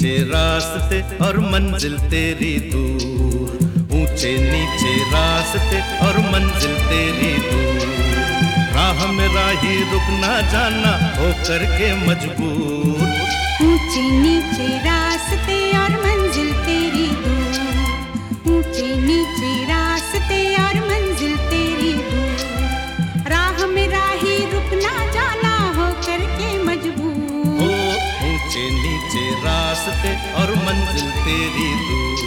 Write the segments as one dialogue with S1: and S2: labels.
S1: नीचे रास्ते और मंजिल तेरी दूर, ऊंचे नीचे रास्ते और मंजिल तेरी दूर। राह में राही रुक ना जाना हो करके मजबूर।
S2: ऊंचे नीचे रास्ते और मंजिल तेरी दूर, ऊंचे नीचे रास्ते और मंजिल तेरी दूर। राह में राही रुक ना जाना हो करके मजबूर।
S1: ऊंचे नीचे रास्ते और मंजिल तेरी दूर।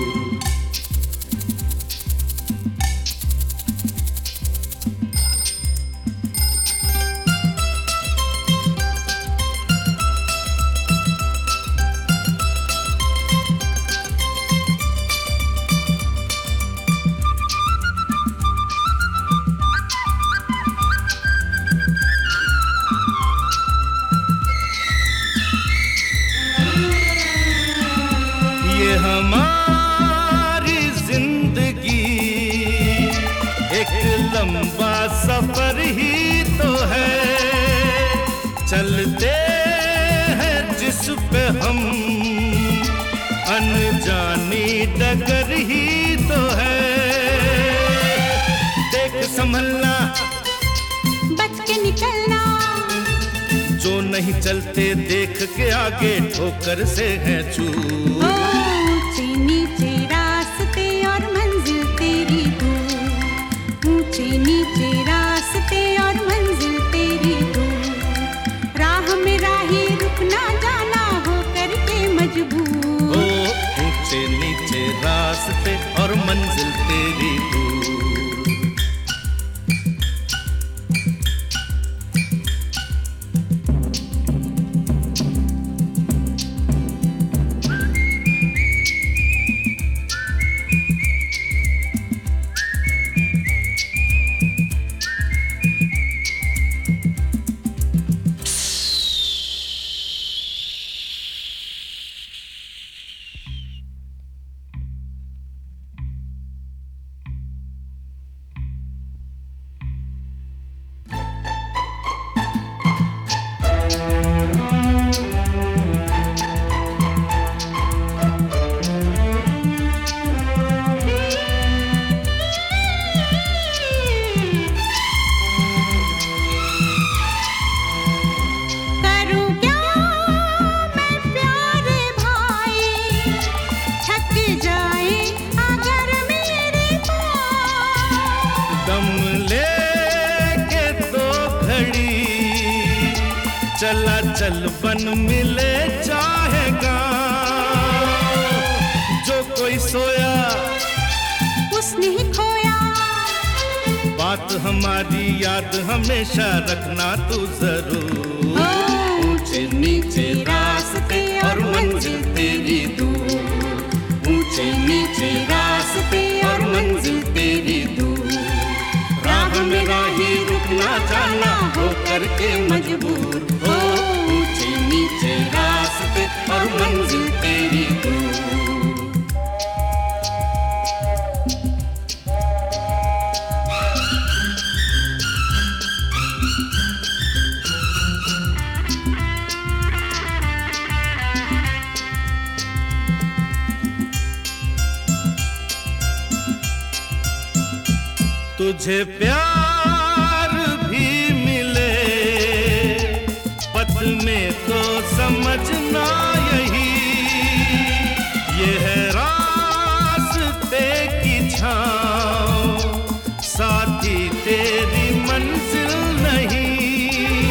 S1: ये हमारी जिंदगी एक लंबा सफर ही तो है, चलते हैं जिस पे हम अनजानी डगर ही तो है। देख संभलना,
S2: बच के निकलना,
S1: जो नहीं चलते देख के आगे ठोकर से है चूक।
S2: ऊंचे नीचे रास्ते और मंजिल तेरी दूर, ऊंचे नीचे रास्ते और मंजिल तेरी दूर। राह में राही रुक ना जाना हो करके मजबूर।
S1: ऊंचे नीचे रास्ते और मंजिल तेरी दूर। चला चल बन मिले चाहेगा, जो कोई सोया
S2: उसने ही खोया।
S1: बात हमारी याद हमेशा रखना तू जरूर। ऊंचे नीचे रास्ते और मंजिल तेरी दूर, ऊंचे नीचे रास्ते और मंजिल तेरी दूर। राह में राही रुक ना जाना हो करके मजबूर। ऊंचे नीचे रास्ते और मंजिल तेरी दूर। तुझे प्यार भी मिले पथ में तो समझना यही, ये है रास्ते की छाँव, साथी तेरी मंजिल नहीं।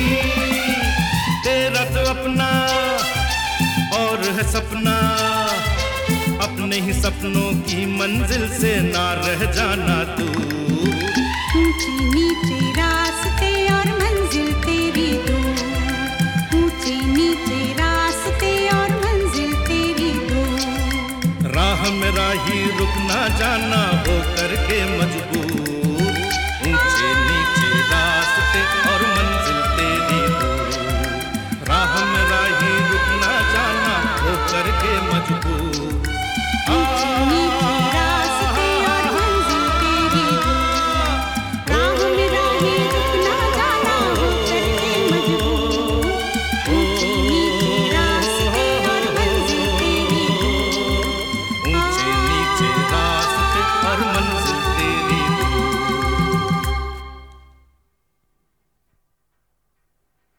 S1: तेरा तो अपना और है सपना, अपने ही सपनों की मंजिल से ना रह जाना तू।
S2: ऊंचे नीचे रास्ते और मंजिल तेरी दूर, ऊंचे नीचे रास्ते और मंजिल तेरी दूर।
S1: राह में राही रुक ना जाना हो करके मजबूर।